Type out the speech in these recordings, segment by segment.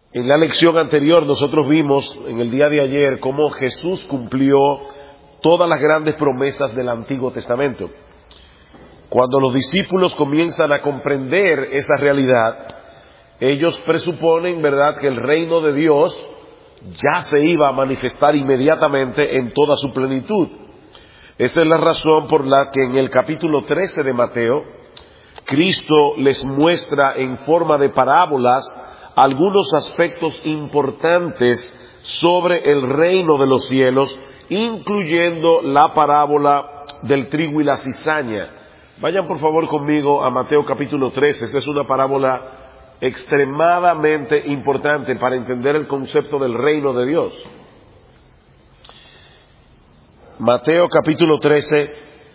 En la lección anterior nosotros vimos en el día de ayer cómo Jesús cumplió todas las grandes promesas del Antiguo Testamento. Cuando los discípulos comienzan a comprender esa realidad, ellos presuponen, ¿verdad?, que el reino de Dios ya se iba a manifestar inmediatamente en toda su plenitud. Esa es la razón por la que en el capítulo 13 de Mateo, Cristo les muestra en forma de parábolas algunos aspectos importantes sobre el reino de los cielos, incluyendo la parábola del trigo y la cizaña. Vayan por favor conmigo a Mateo capítulo 13. Esta es una parábola extremadamente importante para entender el concepto del reino de Dios. Mateo capítulo 13,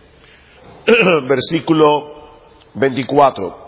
versículo 24.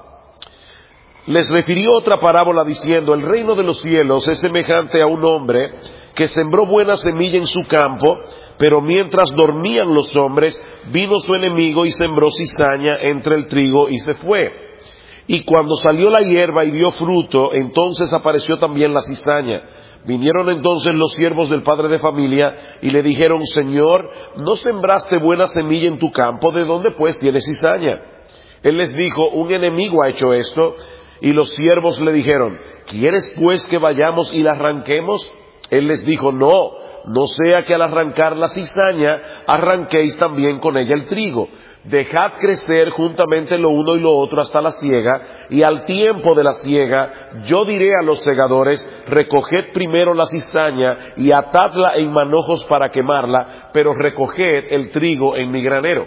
Les refirió otra parábola diciendo: el reino de los cielos es semejante a un hombre que sembró buena semilla en su campo, pero mientras dormían los hombres, vino su enemigo y sembró cizaña entre el trigo y se fue. Y cuando salió la hierba y dio fruto, entonces apareció también la cizaña. Vinieron entonces los siervos del padre de familia y le dijeron: Señor, ¿no sembraste buena semilla en tu campo? ¿De dónde pues tienes cizaña? Él les dijo: un enemigo ha hecho esto. Y los siervos le dijeron: ¿quieres pues que vayamos y la arranquemos? Él les dijo: no sea que al arrancar la cizaña arranquéis también con ella el trigo. Dejad crecer juntamente lo uno y lo otro hasta la siega, y al tiempo de la siega yo diré a los segadores: recoged primero la cizaña y atadla en manojos para quemarla, pero recoged el trigo en mi granero.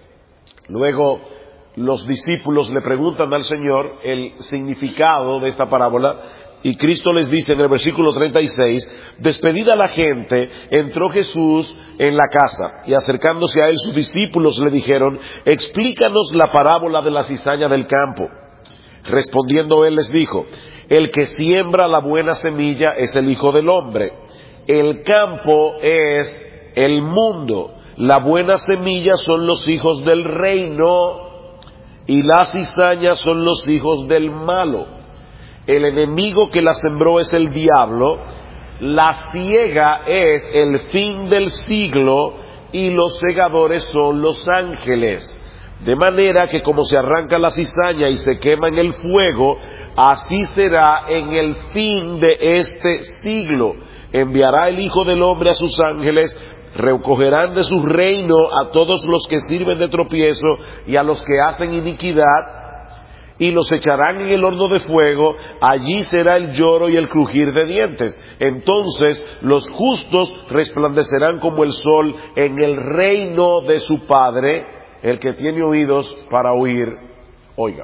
Luego los discípulos le preguntan al Señor el significado de esta parábola, y Cristo les dice en el versículo 36, despedida la gente, entró Jesús en la casa, y acercándose a él sus discípulos le dijeron: explícanos la parábola de la cizaña del campo. Respondiendo él les dijo: el que siembra la buena semilla es el Hijo del Hombre. El campo es el mundo. La buena semilla son los hijos del reino, y las cizañas son los hijos del malo. El enemigo que la sembró es el diablo, la siega es el fin del siglo, y los segadores son los ángeles. De manera que como se arranca la cizaña y se quema en el fuego, así será en el fin de este siglo. Enviará el Hijo del Hombre a sus ángeles, recogerán de su reino a todos los que sirven de tropiezo y a los que hacen iniquidad, y los echarán en el horno de fuego. Allí será el lloro y el crujir de dientes. Entonces los justos resplandecerán como el sol en el reino de su Padre. El que tiene oídos para oír, oiga.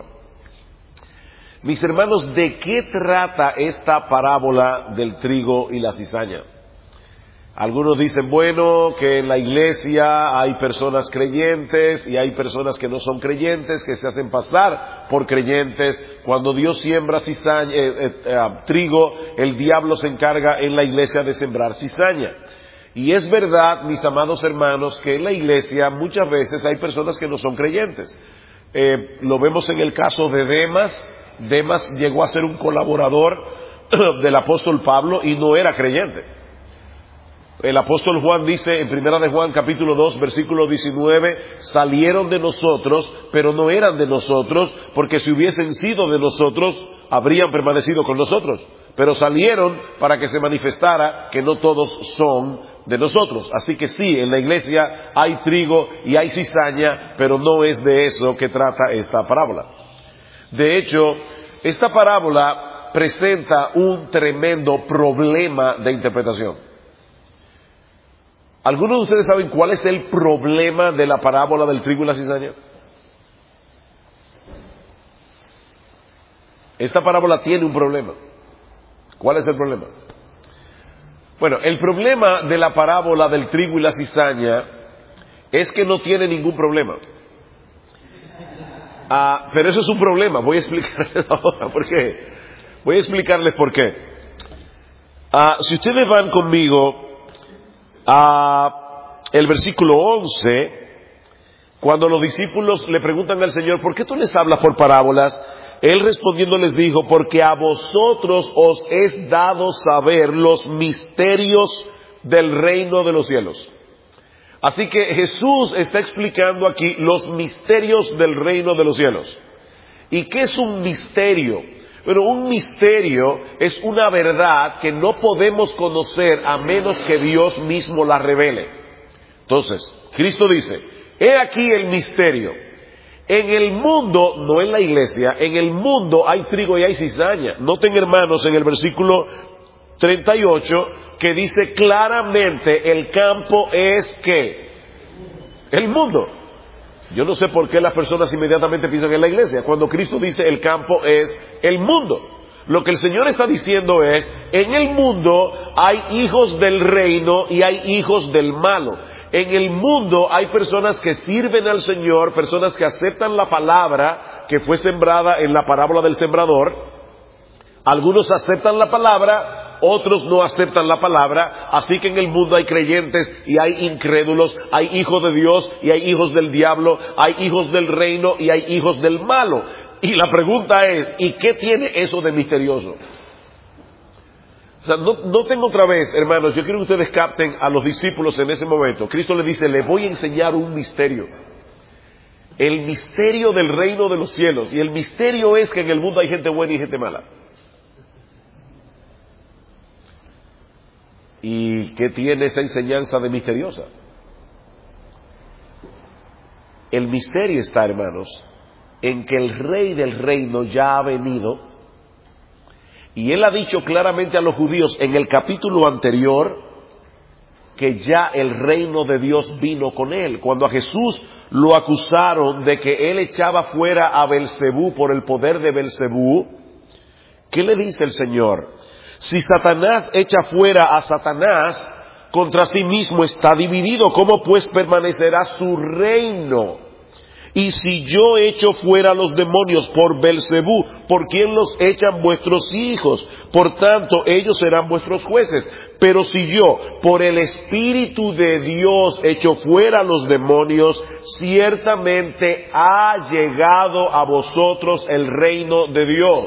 Mis hermanos, ¿de qué trata esta parábola del trigo y la cizaña? Algunos dicen, bueno, que en la iglesia hay personas creyentes y hay personas que no son creyentes, que se hacen pasar por creyentes. Cuando Dios siembra trigo, el diablo se encarga en la iglesia de sembrar cizaña. Y es verdad, mis amados hermanos, que en la iglesia muchas veces hay personas que no son creyentes. Lo vemos en el caso de Demas. Demas llegó a ser un colaborador del apóstol Pablo y no era creyente. El apóstol Juan dice en primera de Juan capítulo 2 versículo 19, salieron de nosotros, pero no eran de nosotros, porque si hubiesen sido de nosotros, habrían permanecido con nosotros. Pero salieron para que se manifestara que no todos son de nosotros. Así que sí, en la iglesia hay trigo y hay cizaña, pero no es de eso que trata esta parábola. De hecho, esta parábola presenta un tremendo problema de interpretación. ¿Algunos de ustedes saben cuál es el problema de la parábola del trigo y la cizaña? Esta parábola tiene un problema. ¿Cuál es el problema? Bueno, el problema de la parábola del trigo y la cizaña es que no tiene ningún problema. Pero eso es un problema. Voy a explicarles ahora por qué. Voy a explicarles por qué. Si ustedes van conmigo el versículo 11, cuando los discípulos le preguntan al Señor: ¿por qué tú les hablas por parábolas? Él respondiendo les dijo: porque a vosotros os es dado saber los misterios del reino de los cielos. Así que Jesús está explicando aquí los misterios del reino de los cielos. ¿Y qué es un misterio? Bueno, un misterio es una verdad que no podemos conocer a menos que Dios mismo la revele. Entonces, Cristo dice: he aquí el misterio. En el mundo, no en la iglesia, en el mundo hay trigo y hay cizaña. Noten, hermanos, en el versículo 38, que dice claramente: el campo es ¿qué? El mundo. Yo no sé por qué las personas inmediatamente piensan en la iglesia, cuando Cristo dice el campo es el mundo. Lo que el Señor está diciendo es: en el mundo hay hijos del reino y hay hijos del malo. En el mundo hay personas que sirven al Señor, personas que aceptan la palabra que fue sembrada en la parábola del sembrador. Algunos aceptan la palabra, otros no aceptan la palabra. Así que en el mundo hay creyentes y hay incrédulos, hay hijos de Dios y hay hijos del diablo, hay hijos del reino y hay hijos del malo. Y la pregunta es: ¿y qué tiene eso de misterioso? O sea, noten otra vez, hermanos, yo quiero que ustedes capten a los discípulos en ese momento. Cristo les dice: les voy a enseñar un misterio. El misterio del reino de los cielos. Y el misterio es que en el mundo hay gente buena y gente mala. ¿Y qué tiene esa enseñanza de misteriosa? El misterio está, hermanos, en que el rey del reino ya ha venido. Y él ha dicho claramente a los judíos en el capítulo anterior que ya el reino de Dios vino con él. Cuando a Jesús lo acusaron de que él echaba fuera a Belcebú por el poder de Belcebú, ¿qué le dice el Señor? Si Satanás echa fuera a Satanás, contra sí mismo está dividido. ¿Cómo pues permanecerá su reino? Y si yo echo fuera a los demonios por Belcebú, ¿por quién los echan vuestros hijos? Por tanto, ellos serán vuestros jueces. Pero si yo, por el Espíritu de Dios, echo fuera a los demonios, ciertamente ha llegado a vosotros el reino de Dios.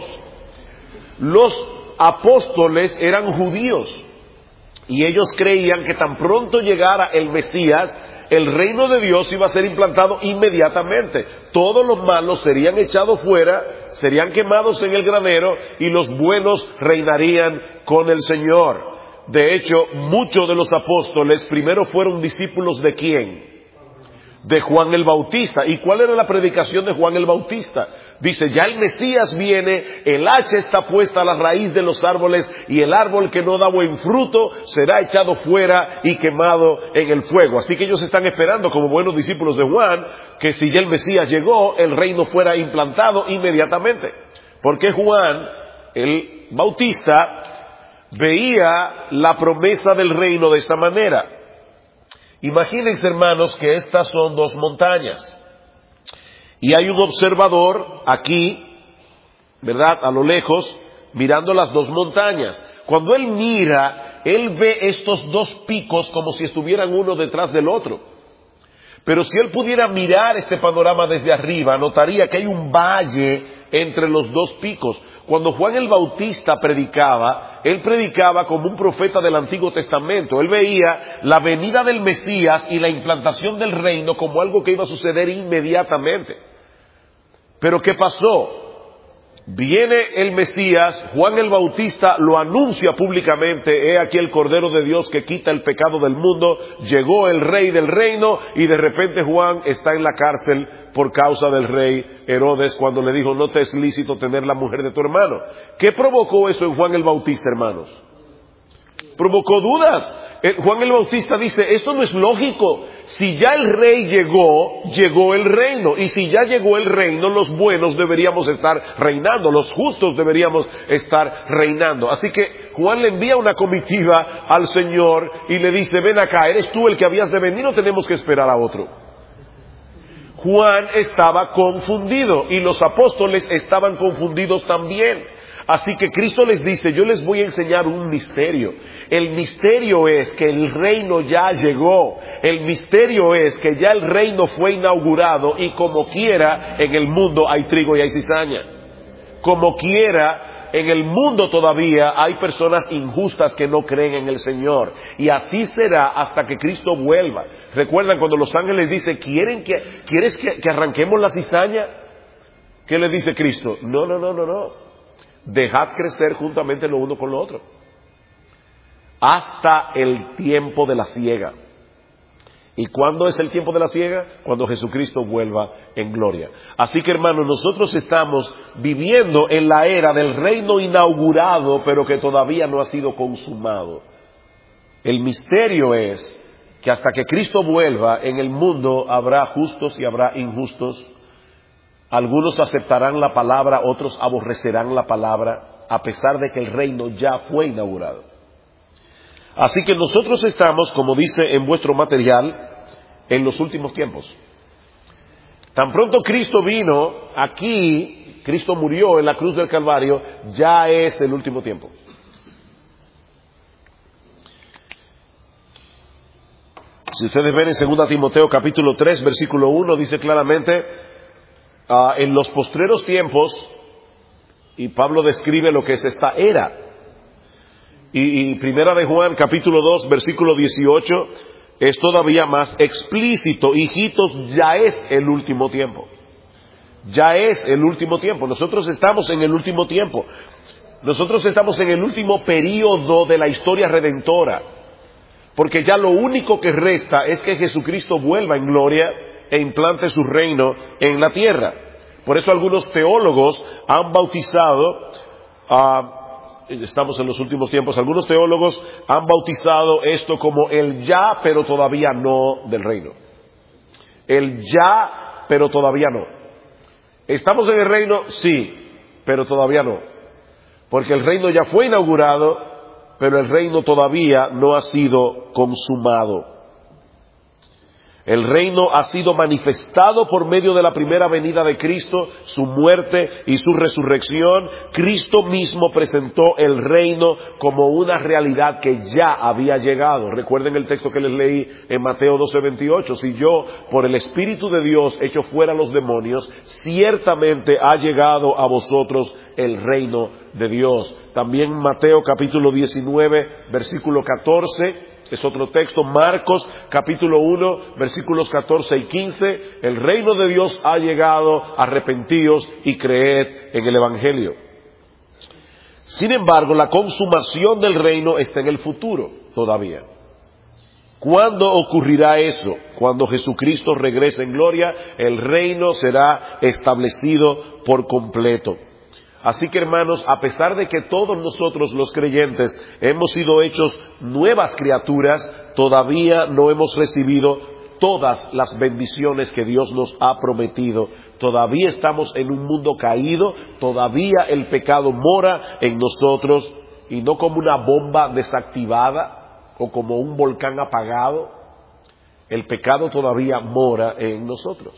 Los apóstoles eran judíos y ellos creían que tan pronto llegara el Mesías, el reino de Dios iba a ser implantado inmediatamente. Todos los malos serían echados fuera, serían quemados en el granero y los buenos reinarían con el Señor. De hecho, muchos de los apóstoles primero fueron discípulos ¿de quién? De Juan el Bautista. ¿Y cuál era la predicación de Juan el Bautista? Dice: ya el Mesías viene, el hacha está puesta a la raíz de los árboles y el árbol que no da buen fruto será echado fuera y quemado en el fuego. Así que ellos están esperando, como buenos discípulos de Juan, que si ya el Mesías llegó, el reino fuera implantado inmediatamente. Porque Juan el Bautista veía la promesa del reino de esta manera. Imagínense, hermanos, que estas son dos montañas. Y hay un observador aquí, ¿verdad?, a lo lejos, mirando las dos montañas. Cuando él mira, él ve estos dos picos como si estuvieran uno detrás del otro. Pero si él pudiera mirar este panorama desde arriba, notaría que hay un valle entre los dos picos. Cuando Juan el Bautista predicaba, él predicaba como un profeta del Antiguo Testamento. Él veía la venida del Mesías y la implantación del reino como algo que iba a suceder inmediatamente. Pero ¿qué pasó? Viene el Mesías, Juan el Bautista lo anuncia públicamente: he aquí el Cordero de Dios que quita el pecado del mundo, llegó el Rey del reino, y de repente Juan está en la cárcel por causa del rey Herodes, cuando le dijo: no te es lícito tener la mujer de tu hermano. ¿Qué provocó eso en Juan el Bautista, hermanos? Provocó dudas. Juan el Bautista dice: esto no es lógico. Si ya el rey llegó, llegó el reino. Y si ya llegó el reino, los buenos deberíamos estar reinando, los justos deberíamos estar reinando. Así que Juan le envía una comitiva al Señor y le dice: ven acá, ¿eres tú el que habías de venir o tenemos que esperar a otro? Juan estaba confundido y los apóstoles estaban confundidos también. Así que Cristo les dice: yo les voy a enseñar un misterio. El misterio es que el reino ya llegó. El misterio es que ya el reino fue inaugurado y como quiera en el mundo hay trigo y hay cizaña. Como quiera, en el mundo todavía hay personas injustas que no creen en el Señor. Y así será hasta que Cristo vuelva. ¿Recuerdan cuando los ángeles dicen, ¿quieres que arranquemos la cizaña? ¿Qué le dice Cristo? No. Dejad crecer juntamente lo uno con lo otro. Hasta el tiempo de la siega. ¿Y cuándo es el tiempo de la siega? Cuando Jesucristo vuelva en gloria. Así que, hermanos, nosotros estamos viviendo en la era del reino inaugurado, pero que todavía no ha sido consumado. El misterio es que hasta que Cristo vuelva, en el mundo habrá justos y habrá injustos. Algunos aceptarán la palabra, otros aborrecerán la palabra, a pesar de que el reino ya fue inaugurado. Así que nosotros estamos, como dice en vuestro material, en los últimos tiempos. Tan pronto Cristo vino aquí, Cristo murió en la cruz del Calvario, ya es el último tiempo. Si ustedes ven en 2 Timoteo capítulo 3, versículo 1, dice claramente, en los postreros tiempos, y Pablo describe lo que es esta era. Y Primera de Juan capítulo 2 versículo 18 es todavía más explícito. Hijitos, ya es el último tiempo. Ya es el último tiempo. Nosotros estamos en el último tiempo. Nosotros estamos en el último período de la historia redentora. Porque ya lo único que resta es que Jesucristo vuelva en gloria e implante su reino en la tierra. Por eso algunos teólogos han bautizado estamos en los últimos tiempos, algunos teólogos han bautizado esto como el ya, pero todavía no del reino. El ya, pero todavía no. ¿Estamos en el reino? Sí, pero todavía no. Porque el reino ya fue inaugurado, pero el reino todavía no ha sido consumado. El reino ha sido manifestado por medio de la primera venida de Cristo, su muerte y su resurrección. Cristo mismo presentó el reino como una realidad que ya había llegado. Recuerden el texto que les leí en Mateo 12:28. Si yo, por el Espíritu de Dios, echo fuera los demonios, ciertamente ha llegado a vosotros el reino de Dios. También Mateo capítulo 19, versículo 14. Es otro texto, Marcos capítulo 1, versículos 14 y 15. El reino de Dios ha llegado, arrepentíos y creed en el Evangelio. Sin embargo, la consumación del reino está en el futuro todavía. ¿Cuándo ocurrirá eso? Cuando Jesucristo regrese en gloria, el reino será establecido por completo. Así que, hermanos, a pesar de que todos nosotros los creyentes hemos sido hechos nuevas criaturas, todavía no hemos recibido todas las bendiciones que Dios nos ha prometido. Todavía estamos en un mundo caído, todavía el pecado mora en nosotros, y no como una bomba desactivada o como un volcán apagado. El pecado todavía mora en nosotros.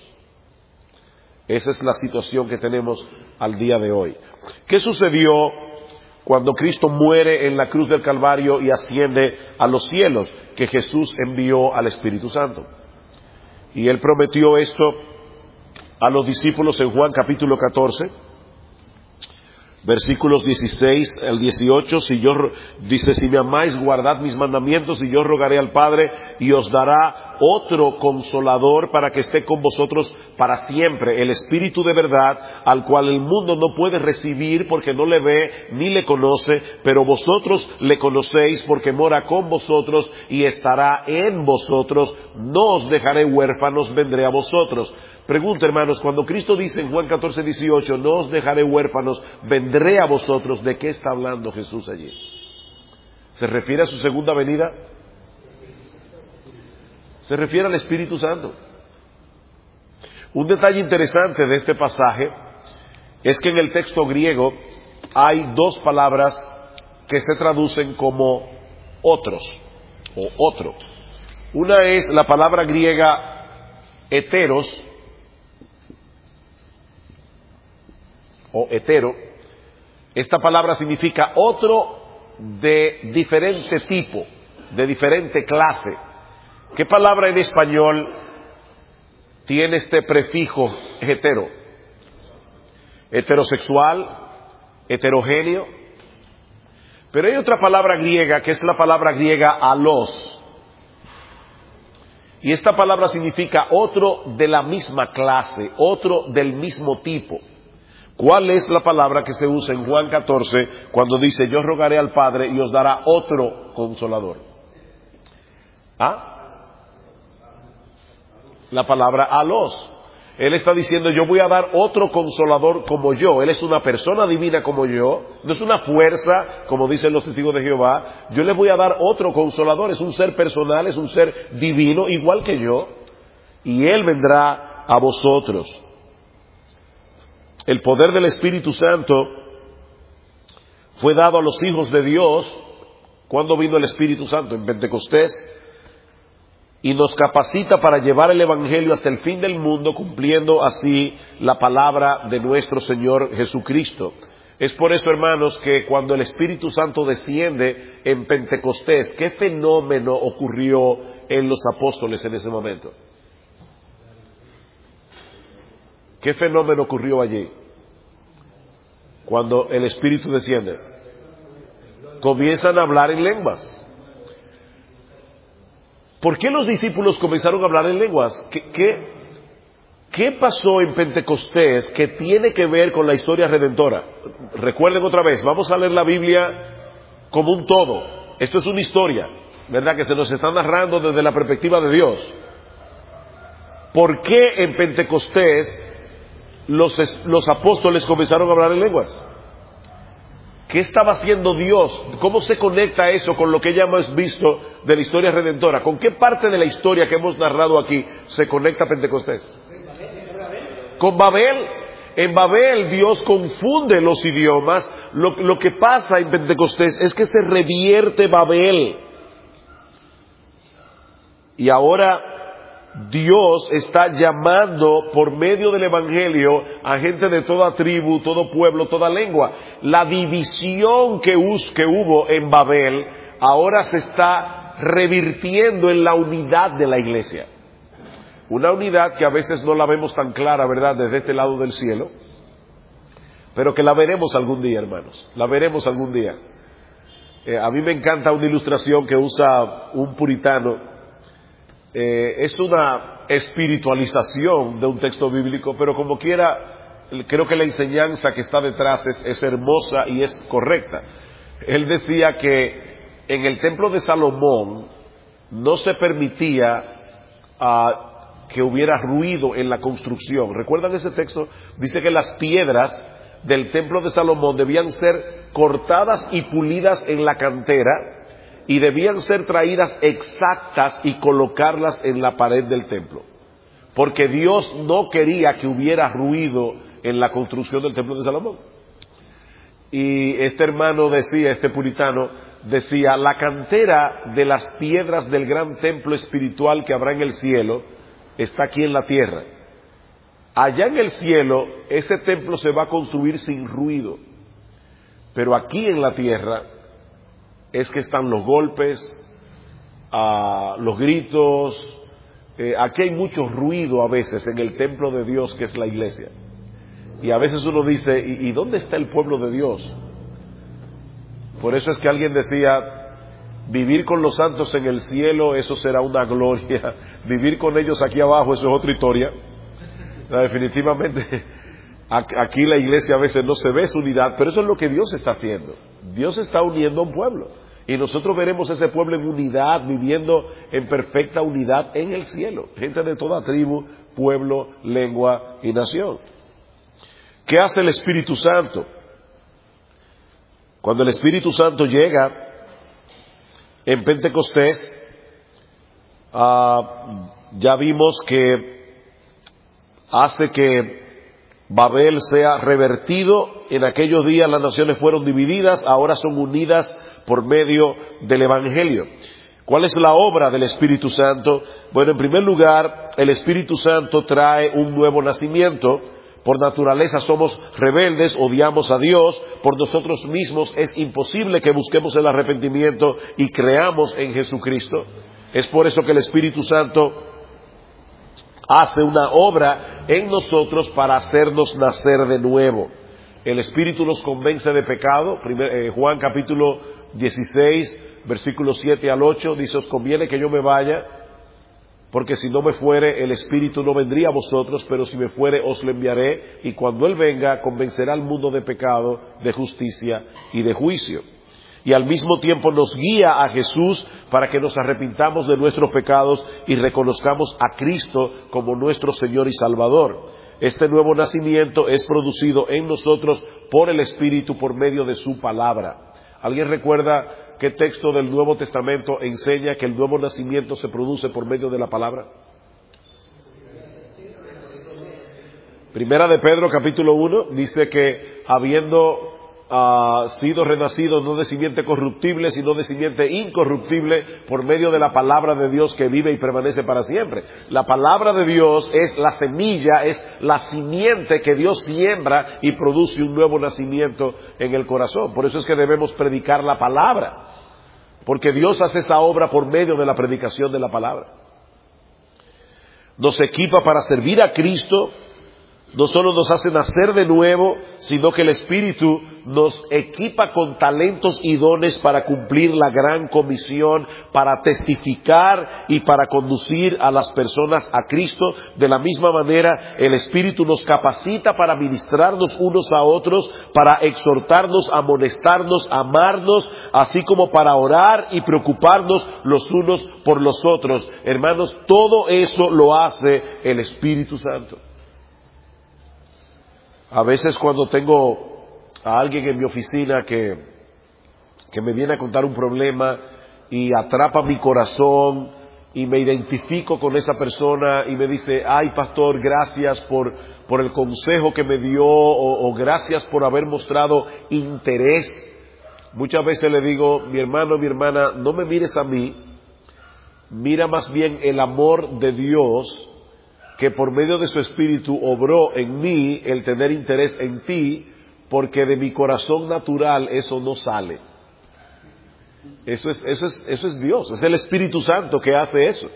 Esa es la situación que tenemos al día de hoy. ¿Qué sucedió cuando Cristo muere en la cruz del Calvario y asciende a los cielos? Que Jesús envió al Espíritu Santo. Y Él prometió esto a los discípulos en Juan capítulo 14, versículos 16 al 18. Dice, si me amáis, guardad mis mandamientos, y yo rogaré al Padre y os dará otro consolador para que esté con vosotros para siempre, el Espíritu de verdad, al cual el mundo no puede recibir porque no le ve ni le conoce, pero vosotros le conocéis porque mora con vosotros y estará en vosotros. No os dejaré huérfanos, vendré a vosotros. Pregunta, hermanos, cuando Cristo dice en Juan 14, 18, no os dejaré huérfanos, vendré a vosotros, ¿de qué está hablando Jesús allí? ¿Se refiere a su segunda venida? Se refiere al Espíritu Santo. Un detalle interesante de este pasaje es que en el texto griego hay dos palabras que se traducen como otros o otro. Una es la palabra griega heteros o hetero. Esta palabra significa otro de diferente tipo, de diferente clase. ¿Qué palabra en español tiene este prefijo hetero? Heterosexual, heterogéneo. Pero hay otra palabra griega que es la palabra griega alos. Y esta palabra significa otro de la misma clase, otro del mismo tipo. ¿Cuál es la palabra que se usa en Juan 14 cuando dice yo rogaré al Padre y os dará otro consolador? La palabra alos. Él está diciendo yo voy a dar otro consolador como yo. Él es una persona divina como yo. No es una fuerza como dicen los testigos de Jehová. Yo les voy a dar otro consolador. Es un ser personal, es un ser divino igual que yo. Y Él vendrá a vosotros. El poder del Espíritu Santo fue dado a los hijos de Dios. ¿Cuándo vino el Espíritu Santo? En Pentecostés. Y nos capacita para llevar el Evangelio hasta el fin del mundo, cumpliendo así la palabra de nuestro Señor Jesucristo. Es por eso, hermanos, que cuando el Espíritu Santo desciende en Pentecostés, ¿qué fenómeno ocurrió en los apóstoles en ese momento? ¿Qué fenómeno ocurrió allí? Cuando el Espíritu desciende. Comienzan a hablar en lenguas. ¿Por qué los discípulos comenzaron a hablar en lenguas? ¿Qué pasó en Pentecostés que tiene que ver con la historia redentora? Recuerden otra vez, vamos a leer la Biblia como un todo. Esto es una historia, ¿verdad? Que se nos está narrando desde la perspectiva de Dios. ¿Por qué en Pentecostés los apóstoles comenzaron a hablar en lenguas? ¿Qué estaba haciendo Dios? ¿Cómo se conecta eso con lo que ya hemos visto de la historia redentora? ¿Con qué parte de la historia que hemos narrado aquí se conecta Pentecostés? Con Babel. En Babel Dios confunde los idiomas. Lo que pasa en Pentecostés es que se revierte Babel. Y ahora Dios está llamando por medio del Evangelio a gente de toda tribu, todo pueblo, toda lengua. La división que hubo en Babel ahora se está revirtiendo en la unidad de la iglesia. Una unidad que a veces no la vemos tan clara, ¿verdad?, desde este lado del cielo, pero que la veremos algún día, hermanos. La veremos algún día. A mí me encanta una ilustración que usa un puritano. Es una espiritualización de un texto bíblico, pero como quiera, creo que la enseñanza que está detrás es hermosa y es correcta. Él decía que en el templo de Salomón no se permitía que hubiera ruido en la construcción. ¿Recuerdan ese texto? Dice que las piedras del templo de Salomón debían ser cortadas y pulidas en la cantera, y debían ser traídas exactas y colocarlas en la pared del templo. Porque Dios no quería que hubiera ruido en la construcción del templo de Salomón. Y este hermano decía, este puritano decía, la cantera de las piedras del gran templo espiritual que habrá en el cielo está aquí en la tierra. Allá en el cielo, ese templo se va a construir sin ruido. Pero aquí en la tierra es que están los golpes, los gritos. Aquí hay mucho ruido a veces en el templo de Dios que es la iglesia. Y a veces uno dice, ¿y dónde está el pueblo de Dios? Por eso es que alguien decía, vivir con los santos en el cielo, eso será una gloria. Vivir con ellos aquí abajo, eso es otra historia. Definitivamente, aquí la iglesia a veces no se ve su unidad, pero eso es lo que Dios está haciendo. Dios está uniendo a un pueblo. Y nosotros veremos ese pueblo en unidad, viviendo en perfecta unidad en el cielo. Gente de toda tribu, pueblo, lengua y nación. ¿Qué hace el Espíritu Santo? Cuando el Espíritu Santo llega en Pentecostés, ya vimos que hace que Babel sea revertido. En aquellos días las naciones fueron divididas, ahora son unidas por medio del Evangelio. ¿Cuál es la obra del Espíritu Santo? Bueno, en primer lugar, el Espíritu Santo trae un nuevo nacimiento. Por naturaleza somos rebeldes, odiamos a Dios, por nosotros mismos es imposible que busquemos el arrepentimiento y creamos en Jesucristo. Es por eso que el Espíritu Santo hace una obra en nosotros para hacernos nacer de nuevo. el Espíritu nos convence de pecado. Juan capítulo 16, versículos 7 al 8, dice: os conviene que yo me vaya, porque si no me fuere, el Espíritu no vendría a vosotros, pero si me fuere, os lo enviaré, y cuando Él venga, convencerá al mundo de pecado, de justicia y de juicio. Y al mismo tiempo nos guía a Jesús para que nos arrepintamos de nuestros pecados y reconozcamos a Cristo como nuestro Señor y Salvador. Este nuevo nacimiento es producido en nosotros por el Espíritu por medio de su palabra. ¿Alguien recuerda qué texto del Nuevo Testamento enseña que el nuevo nacimiento se produce por medio de la palabra? Primera de Pedro capítulo 1 dice que habiendo sido renacido no de simiente corruptible, sino de simiente incorruptible, por medio de la palabra de Dios que vive y permanece para siempre. La palabra de Dios es la semilla, es la simiente que Dios siembra y produce un nuevo nacimiento en el corazón. Por eso es que debemos predicar la palabra, porque Dios hace esa obra por medio de la predicación de la palabra. Nos equipa para servir a Cristo. No solo nos hace nacer de nuevo, sino que el Espíritu nos equipa con talentos y dones para cumplir la gran comisión, para testificar y para conducir a las personas a Cristo. De la misma manera, el Espíritu nos capacita para ministrarnos unos a otros, para exhortarnos, amonestarnos, amarnos, así como para orar y preocuparnos los unos por los otros. Hermanos, todo eso lo hace el Espíritu Santo. A veces cuando tengo a alguien en mi oficina que me viene a contar un problema y atrapa mi corazón y me identifico con esa persona y me dice: ay, pastor, gracias por el consejo que me dio, o gracias por haber mostrado interés. Muchas veces le digo: mi hermano, mi hermana, no me mires a mí, mira más bien el amor de Dios, que por medio de su Espíritu obró en mí el tener interés en ti, porque de mi corazón natural eso no sale. Eso es Dios, es el Espíritu Santo que hace eso.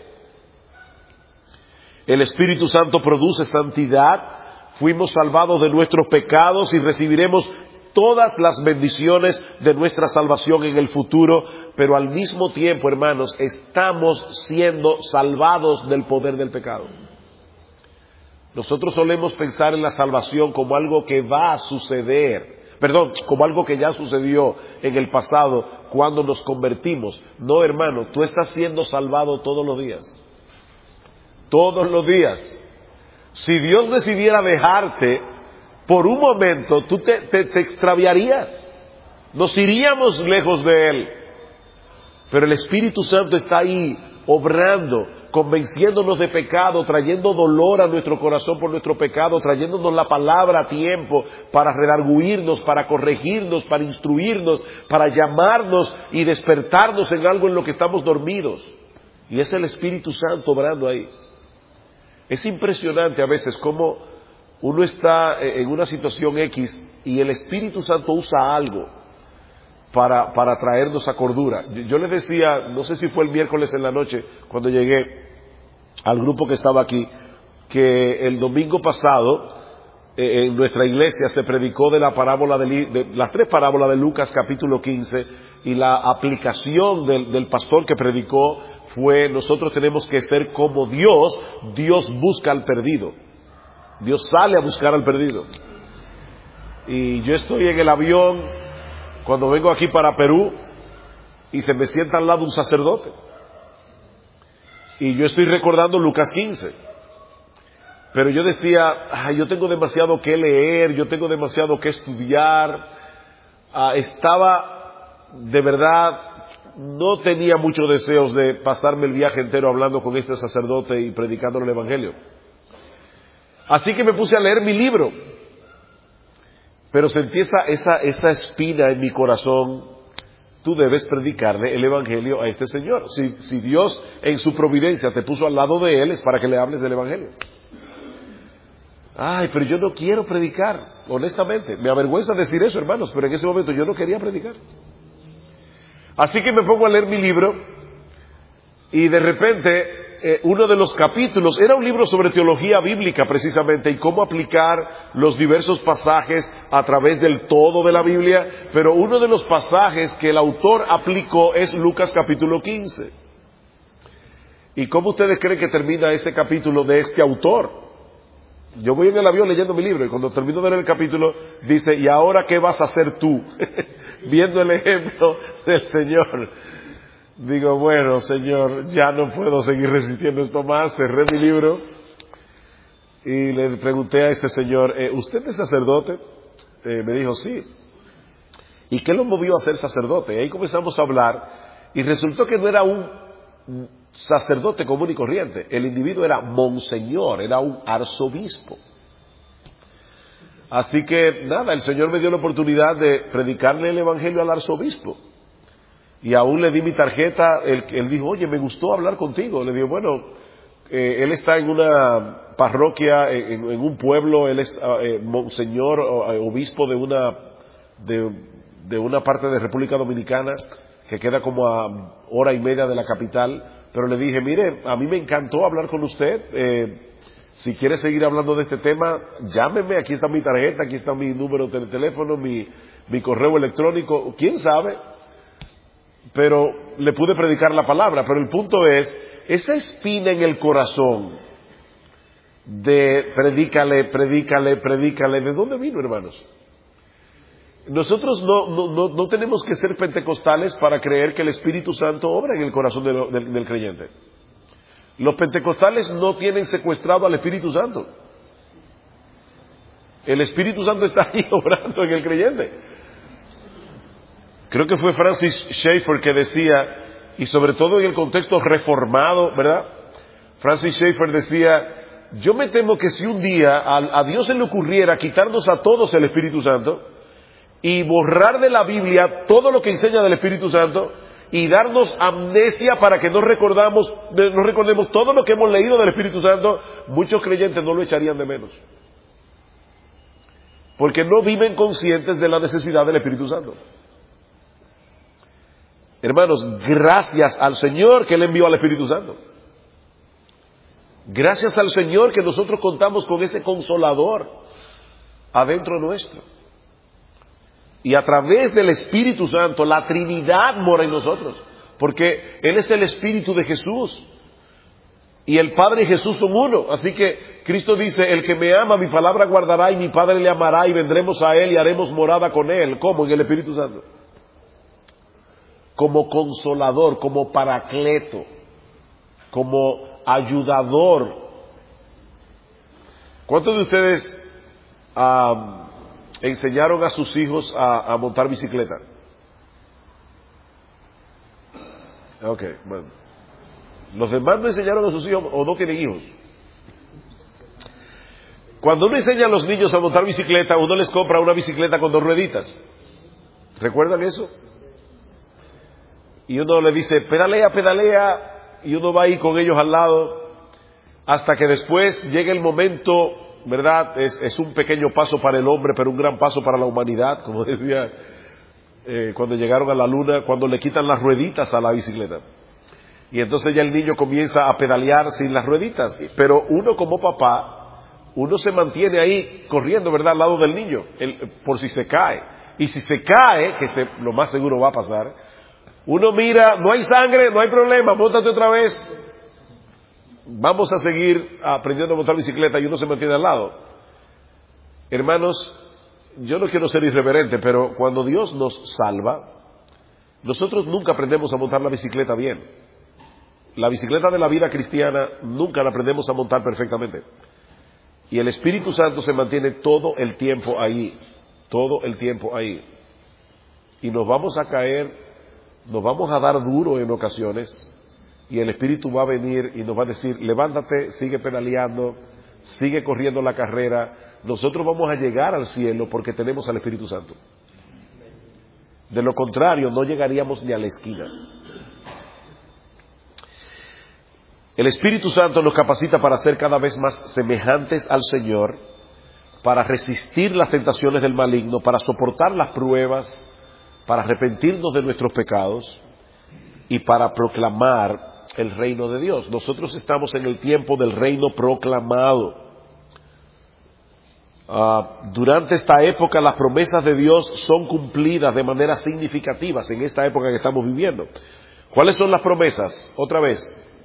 El Espíritu Santo produce santidad, fuimos salvados de nuestros pecados y recibiremos todas las bendiciones de nuestra salvación en el futuro, pero al mismo tiempo, hermanos, estamos siendo salvados del poder del pecado. Nosotros solemos pensar en la salvación como algo que va a suceder, como algo que ya sucedió en el pasado cuando nos convertimos. No, hermano, tú estás siendo salvado todos los días. Todos los días. Si Dios decidiera dejarte por un momento, tú te extraviarías. Nos iríamos lejos de Él. Pero el Espíritu Santo está ahí, obrando, convenciéndonos de pecado, trayendo dolor a nuestro corazón por nuestro pecado, trayéndonos la palabra a tiempo para redarguirnos, para corregirnos, para instruirnos, para llamarnos y despertarnos en algo en lo que estamos dormidos. Y es el Espíritu Santo obrando ahí. Es impresionante a veces cómo uno está en una situación X y el Espíritu Santo usa algo para traernos a cordura. Yo les decía, no sé si fue el miércoles en la noche, cuando llegué al grupo que estaba aquí, que el domingo pasado en nuestra iglesia se predicó de la parábola de las tres parábolas de Lucas capítulo 15, y la aplicación del pastor que predicó fue: nosotros tenemos que ser como Dios. Dios busca al perdido, Dios sale a buscar al perdido. Y yo estoy en el avión cuando vengo aquí para Perú y se me sienta al lado un sacerdote y yo estoy recordando Lucas 15, pero yo decía: yo tengo demasiado que leer, yo tengo demasiado que estudiar. Estaba, de verdad, no tenía muchos deseos de pasarme el viaje entero hablando con este sacerdote y predicándole el Evangelio. Así que me puse a leer mi libro, pero sentí esa espina en mi corazón: tú debes predicarle el Evangelio a este señor. Si Dios en su providencia te puso al lado de él, es para que le hables del Evangelio. Ay, pero yo no quiero predicar, honestamente. Me avergüenza decir eso, hermanos, pero en ese momento yo no quería predicar. Así que me pongo a leer mi libro y de repente uno de los capítulos, era un libro sobre teología bíblica precisamente y cómo aplicar los diversos pasajes a través del todo de la Biblia, pero uno de los pasajes que el autor aplicó es Lucas capítulo 15. ¿Y cómo ustedes creen que termina ese capítulo de este autor? Yo voy en el avión leyendo mi libro y cuando termino de leer el capítulo dice, ¿y ahora qué vas a hacer tú? Viendo el ejemplo del Señor. Digo, bueno, Señor, ya no puedo seguir resistiendo esto más. Cerré mi libro y le pregunté a este señor, ¿usted es sacerdote? Me dijo, sí. ¿Y qué lo movió a ser sacerdote? Y ahí comenzamos a hablar y resultó que no era un sacerdote común y corriente. El individuo era monseñor, era un arzobispo. Así que nada, el Señor me dio la oportunidad de predicarle el evangelio al arzobispo. Y aún le di mi tarjeta, él dijo, oye, me gustó hablar contigo. Le digo, bueno, él está en una parroquia, en un pueblo, él es monseñor, obispo de una parte de República Dominicana, que queda como a hora y media de la capital. Pero le dije, mire, a mí me encantó hablar con usted, si quiere seguir hablando de este tema, llámeme, aquí está mi tarjeta, aquí está mi número de teléfono, mi correo electrónico, quién sabe. Pero le pude predicar la palabra, pero el punto es, esa espina en el corazón de predícale, ¿de dónde vino, hermanos? Nosotros no tenemos que ser pentecostales para creer que el Espíritu Santo obra en el corazón del creyente. Los pentecostales no tienen secuestrado al Espíritu Santo. El Espíritu Santo está ahí obrando en el creyente. Creo que fue Francis Schaeffer que decía, y sobre todo en el contexto reformado, ¿verdad? Francis Schaeffer decía, yo me temo que si un día a Dios se le ocurriera quitarnos a todos el Espíritu Santo y borrar de la Biblia todo lo que enseña del Espíritu Santo y darnos amnesia para que no recordemos todo lo que hemos leído del Espíritu Santo, muchos creyentes no lo echarían de menos. Porque no viven conscientes de la necesidad del Espíritu Santo. Hermanos, gracias al Señor que Él envió al Espíritu Santo. Gracias al Señor que nosotros contamos con ese consolador adentro nuestro. Y a través del Espíritu Santo, la Trinidad mora en nosotros. Porque Él es el Espíritu de Jesús. Y el Padre y Jesús son uno. Así que Cristo dice, el que me ama, mi palabra guardará y mi Padre le amará y vendremos a Él y haremos morada con Él. ¿Cómo? En el Espíritu Santo. Como consolador, como paracleto, como ayudador. ¿Cuántos de ustedes enseñaron a sus hijos a montar bicicleta? Ok, bueno. Los demás no enseñaron a sus hijos o no tienen hijos. Cuando uno enseña a los niños a montar bicicleta, uno les compra una bicicleta con 2 rueditas. ¿Recuerdan eso? Y uno le dice, pedalea, y uno va ahí con ellos al lado, hasta que después llegue el momento, ¿verdad? Es un pequeño paso para el hombre, pero un gran paso para la humanidad, como decía, cuando llegaron a la luna, cuando le quitan las rueditas a la bicicleta. Y entonces ya el niño comienza a pedalear sin las rueditas, pero uno como papá, uno se mantiene ahí corriendo, ¿verdad? Al lado del niño, por si se cae. Y si se cae, lo más seguro va a pasar, uno mira, no hay sangre, no hay problema, móntate otra vez. Vamos a seguir aprendiendo a montar bicicleta y uno se mantiene al lado. Hermanos, yo no quiero ser irreverente, pero cuando Dios nos salva, nosotros nunca aprendemos a montar la bicicleta bien. La bicicleta de la vida cristiana nunca la aprendemos a montar perfectamente. Y el Espíritu Santo se mantiene todo el tiempo ahí, Y nos vamos a caer, nos vamos a dar duro en ocasiones y el Espíritu va a venir y nos va a decir, levántate, sigue pedaleando, sigue corriendo la carrera. Nosotros vamos a llegar al cielo porque tenemos al Espíritu Santo. De lo contrario, no llegaríamos ni a la esquina. El Espíritu Santo nos capacita para ser cada vez más semejantes al Señor, para resistir las tentaciones del maligno, para soportar las pruebas, para arrepentirnos de nuestros pecados y para proclamar el reino de Dios. Nosotros estamos en el tiempo del reino proclamado. Durante esta época las promesas de Dios son cumplidas de manera significativa en esta época que estamos viviendo. ¿Cuáles son las promesas? Otra vez.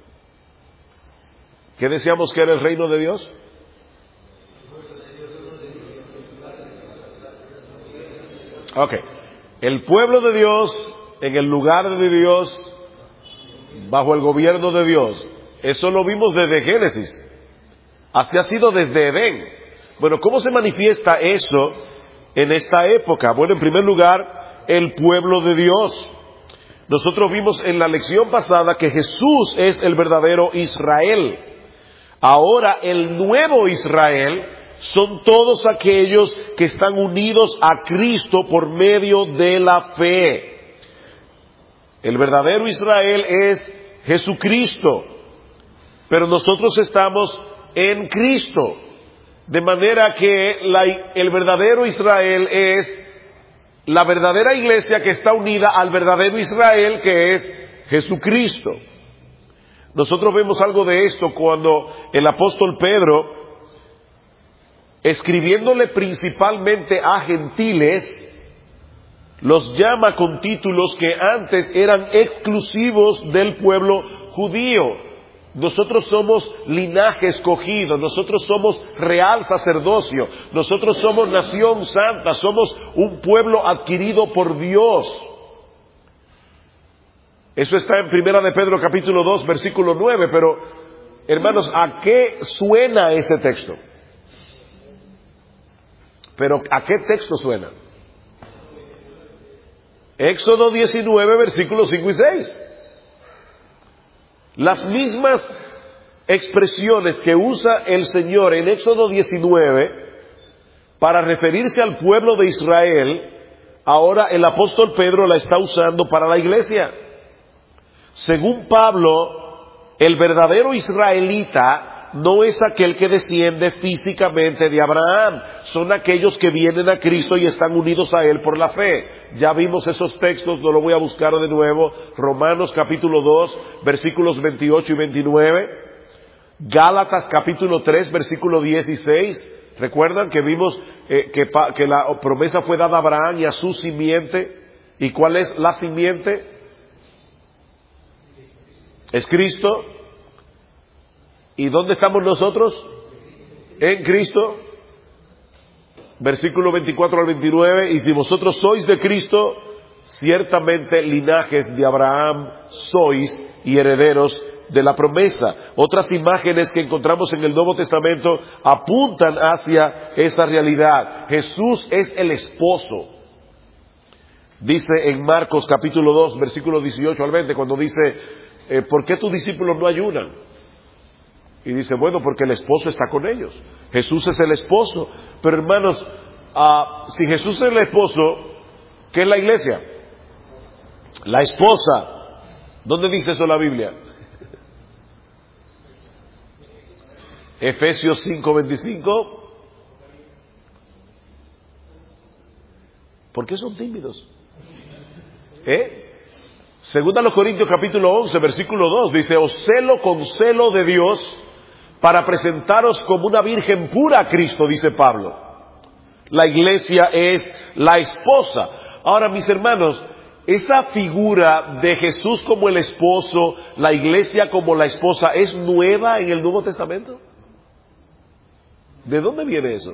¿Qué decíamos que era el reino de Dios? Ok. El pueblo de Dios en el lugar de Dios, bajo el gobierno de Dios. Eso lo vimos desde Génesis. Así ha sido desde Edén. Bueno, ¿cómo se manifiesta eso en esta época? Bueno, en primer lugar, el pueblo de Dios. Nosotros vimos en la lección pasada que Jesús es el verdadero Israel. Ahora el nuevo Israel son todos aquellos que están unidos a Cristo por medio de la fe. El verdadero Israel es Jesucristo, pero nosotros estamos en Cristo. De manera que el verdadero Israel es la verdadera iglesia que está unida al verdadero Israel, que es Jesucristo. Nosotros vemos algo de esto cuando el apóstol Pedro, escribiéndole principalmente a gentiles, los llama con títulos que antes eran exclusivos del pueblo judío. Nosotros somos linaje escogido, nosotros somos real sacerdocio, nosotros somos nación santa, somos un pueblo adquirido por Dios. Eso está en Primera de Pedro capítulo 2 versículo 9, pero hermanos, ¿a qué suena ese texto? ¿Pero a qué texto suena? Éxodo 19 versículos 5 y 6. Las mismas expresiones que usa el Señor en Éxodo 19 para referirse al pueblo de Israel, ahora el apóstol Pedro la está usando para la iglesia. Según Pablo, el verdadero israelita no es aquel que desciende físicamente de Abraham, son aquellos que vienen a Cristo y están unidos a Él por la fe. Ya vimos esos textos, no lo voy a buscar de nuevo. Romanos capítulo 2, versículos 28 y 29. Gálatas capítulo 3, versículo 16. ¿Recuerdan que vimos que la promesa fue dada a Abraham y a su simiente? ¿Y cuál es la simiente? Es Cristo. ¿Y dónde estamos nosotros? En Cristo. Versículo 24 al 29. Y si vosotros sois de Cristo, ciertamente linajes de Abraham sois y herederos de la promesa. Otras imágenes que encontramos en el Nuevo Testamento apuntan hacia esa realidad. Jesús es el esposo. Dice en Marcos capítulo 2, versículo 18 al 20, cuando dice, ¿por qué tus discípulos no ayunan? Y dice, bueno, porque el esposo está con ellos. Jesús es el esposo. Pero hermanos, si Jesús es el esposo, ¿qué es la iglesia? La esposa. ¿Dónde dice eso la Biblia? Efesios 5:25. ¿Por qué son tímidos? Segunda a los Corintios capítulo 11, versículo 2, dice, os celo con celo de Dios para presentaros como una virgen pura a Cristo, dice Pablo. La iglesia es la esposa. Ahora, mis hermanos, esa figura de Jesús como el esposo, la iglesia como la esposa, ¿es nueva en el Nuevo Testamento? ¿De dónde viene eso?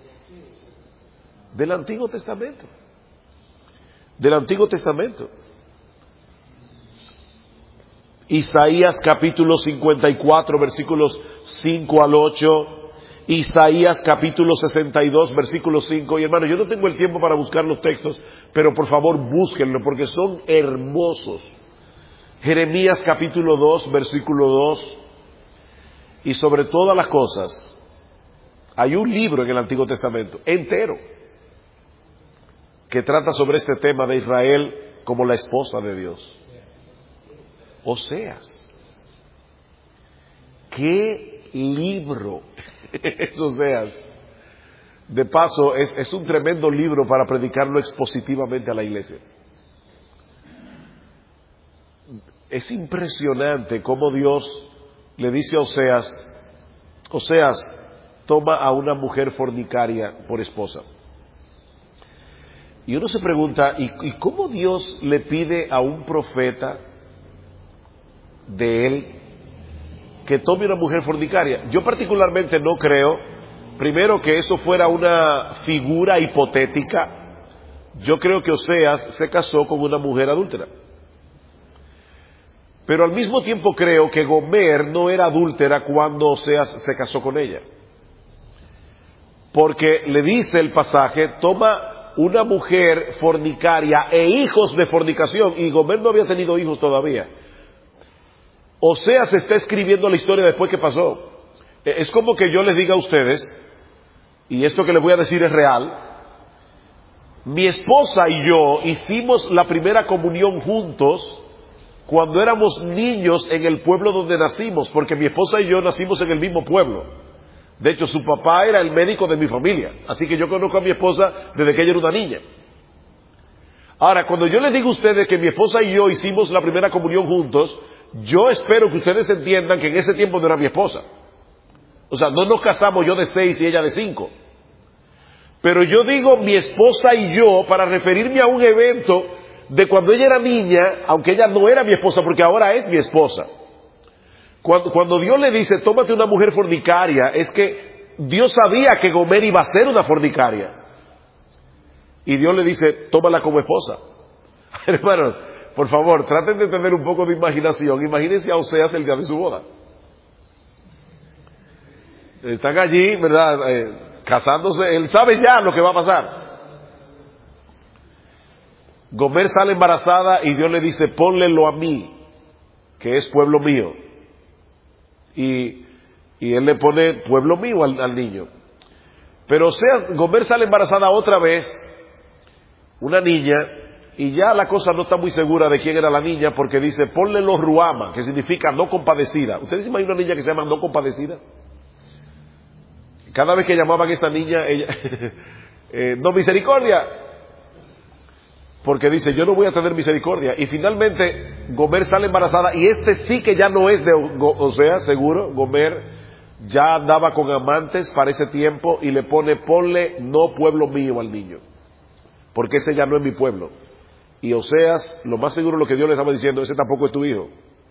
Del Antiguo Testamento. Del Antiguo Testamento. Isaías capítulo 54, versículos 5 al 8. Isaías capítulo 62, versículo 5. Y hermano, yo no tengo el tiempo para buscar los textos, pero por favor búsquenlo porque son hermosos. Jeremías capítulo 2, versículo 2. Y sobre todas las cosas, hay un libro en el Antiguo Testamento entero que trata sobre este tema de Israel como la esposa de Dios. Oseas. ¿Qué libro es Oseas? De paso, es un tremendo libro para predicarlo expositivamente a la iglesia. Es impresionante cómo Dios le dice a Oseas, toma a una mujer fornicaria por esposa. Y uno se pregunta, ¿y cómo Dios le pide a un profeta de él que tome una mujer fornicaria? Yo particularmente no creo, primero, que eso fuera una figura hipotética. Yo creo que Oseas se casó con una mujer adúltera. Pero al mismo tiempo creo que Gomer no era adúltera cuando Oseas se casó con ella. Porque le dice el pasaje, toma una mujer fornicaria e hijos de fornicación, y Gomer no había tenido hijos todavía. Oseas está escribiendo la historia después que pasó. Es como que yo les diga a ustedes, y esto que les voy a decir es real, mi esposa y yo hicimos la primera comunión juntos cuando éramos niños en el pueblo donde nacimos, porque mi esposa y yo nacimos en el mismo pueblo. De hecho, su papá era el médico de mi familia, así que yo conozco a mi esposa desde que ella era una niña. Ahora, cuando yo les digo a ustedes que mi esposa y yo hicimos la primera comunión juntos, yo espero que ustedes entiendan que en ese tiempo no era mi esposa. O sea, no nos casamos yo de 6 y ella de 5. Pero yo digo mi esposa y yo para referirme a un evento de cuando ella era niña, aunque ella no era mi esposa, porque ahora es mi esposa. Cuando Dios le dice, tómate una mujer fornicaria, es que Dios sabía que Gomer iba a ser una fornicaria. Y Dios le dice, tómala como esposa. Hermanos, por favor, traten de tener un poco de imaginación. Imagínense a Oseas el día de su boda. Están allí, ¿verdad? Casándose, él sabe ya lo que va a pasar. Gomer sale embarazada y Dios le dice, pónlelo a mí, que es pueblo mío. Y él le pone pueblo mío al niño. Pero Gomer sale embarazada otra vez, una niña, y ya la cosa no está muy segura de quién era la niña, porque dice, ponle los ruama, que significa no compadecida. ¿Ustedes se imaginan una niña que se llama no compadecida? Cada vez que llamaban a esa niña, ella, no misericordia, porque dice, yo no voy a tener misericordia. Y finalmente Gomer sale embarazada, y sí que ya no es de Oseas, seguro. Gomer ya andaba con amantes para ese tiempo, y le pone, ponle no pueblo mío al niño, porque ese ya no es mi pueblo. Y Oseas, lo más seguro lo que Dios le estaba diciendo, ese tampoco es tu hijo.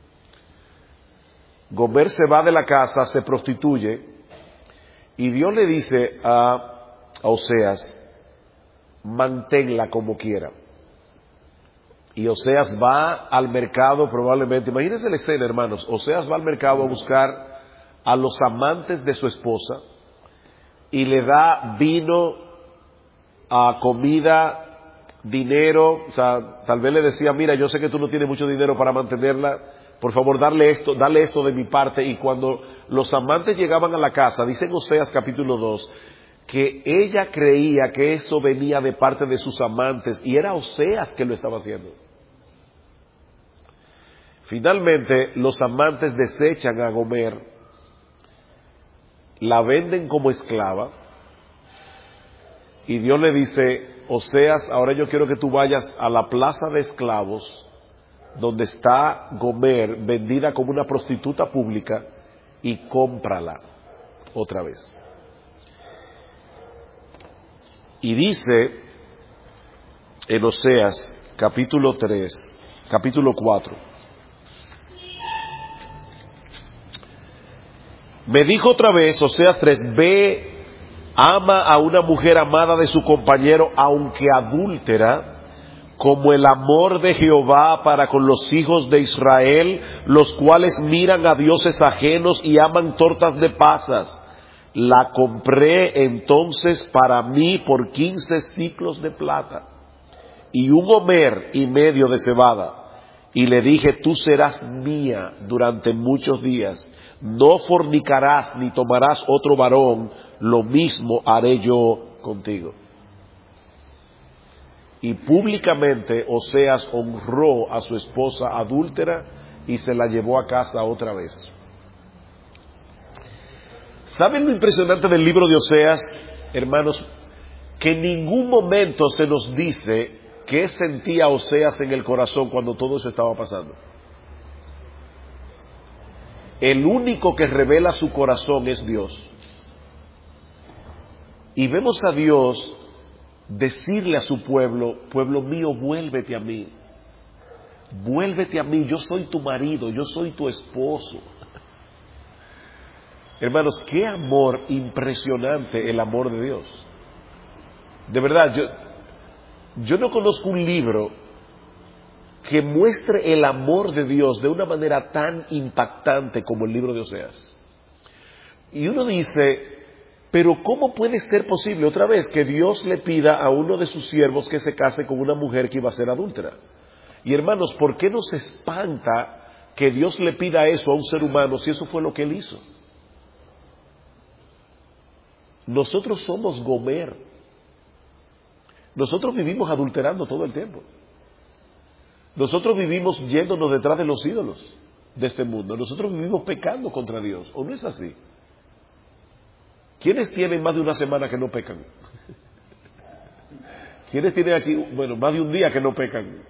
Gomer se va de la casa, se prostituye, y Dios le dice a Oseas, manténla como quiera. Y Oseas va al mercado probablemente, imagínense la escena, hermanos. Oseas va al mercado a buscar a los amantes de su esposa y le da vino, comida, dinero. O sea, tal vez le decía, mira, yo sé que tú no tienes mucho dinero para mantenerla, por favor dale esto de mi parte. Y cuando los amantes llegaban a la casa, dice en Oseas capítulo 2, que ella creía que eso venía de parte de sus amantes, y era Oseas que lo estaba haciendo. Finalmente, los amantes desechan a Gomer, la venden como esclava, y Dios le dice, Oseas, ahora yo quiero que tú vayas a la plaza de esclavos, donde está Gomer vendida como una prostituta pública, y cómprala otra vez. Y dice en Oseas capítulo 4, me dijo otra vez, Oseas 3, ve, ama a una mujer amada de su compañero, aunque adúltera, como el amor de Jehová para con los hijos de Israel, los cuales miran a dioses ajenos y aman tortas de pasas. La compré entonces para mí por 15 siclos de plata y 1 homer y medio de cebada. Y le dije, tú serás mía durante muchos días. No fornicarás ni tomarás otro varón. Lo mismo haré yo contigo. Y públicamente Oseas honró a su esposa adúltera y se la llevó a casa otra vez. ¿Saben lo impresionante del libro de Oseas, hermanos? Que en ningún momento se nos dice qué sentía Oseas en el corazón cuando todo eso estaba pasando. El único que revela su corazón es Dios. Y vemos a Dios decirle a su pueblo: pueblo mío, vuélvete a mí. Vuélvete a mí, yo soy tu marido, yo soy tu esposo. Hermanos, qué amor impresionante el amor de Dios. De verdad, yo no conozco un libro que muestre el amor de Dios de una manera tan impactante como el libro de Oseas. Y uno dice, pero ¿cómo puede ser posible otra vez que Dios le pida a uno de sus siervos que se case con una mujer que iba a ser adúltera? Y hermanos, ¿por qué nos espanta que Dios le pida eso a un ser humano si eso fue lo que él hizo? Nosotros somos Gomer. Nosotros vivimos adulterando todo el tiempo. Nosotros vivimos yéndonos detrás de los ídolos de este mundo. Nosotros vivimos pecando contra Dios. ¿O no es así? ¿Quiénes tienen más de una semana que no pecan? ¿Quiénes tienen aquí, más de un día que no pecan?